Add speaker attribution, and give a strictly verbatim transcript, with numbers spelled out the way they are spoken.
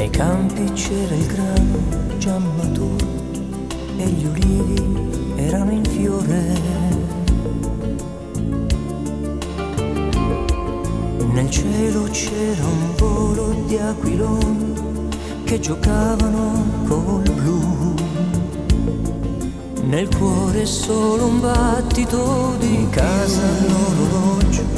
Speaker 1: Nei campi c'era il grano già maturo e gli ulivi erano in fiore. Nel cielo c'era un volo di aquiloni che giocavano col blu. Nel cuore solo un battito di casa, l'orologio